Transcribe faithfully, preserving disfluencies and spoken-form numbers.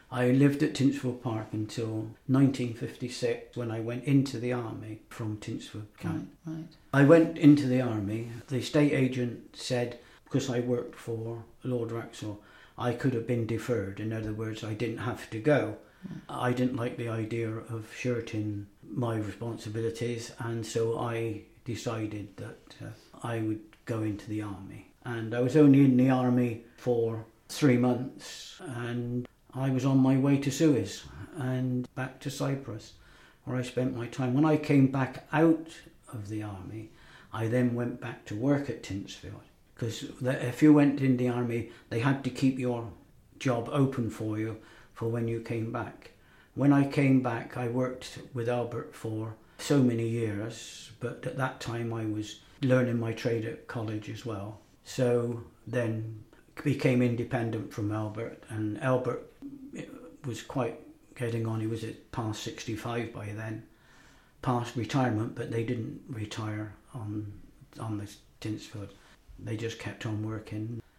I lived at Tincesfield Park until nineteen fifty-six when I went into the army from Tincesfield Camp. Right, right. I went into the army. The estate agent said, because I worked for Lord Wraxall, I could have been deferred. In other words, I didn't have to go. Mm. I didn't like the idea of shirking my responsibilities, and so I decided that uh, I would go into the army. And I was only in the army for three months, and I was on my way to Suez and back to Cyprus, where I spent my time. When I came back out of the army, I then went back to work at Tincesfield, because if you went in the army, they had to keep your job open for you for when you came back. When I came back, I worked with Albert for so many years, but at that time I was learning my trade at college as well. So then became independent from Albert, and Albert was quite getting on. He was at past sixty-five by then, past retirement, but they didn't retire on on the Tincesfield. They just kept on working.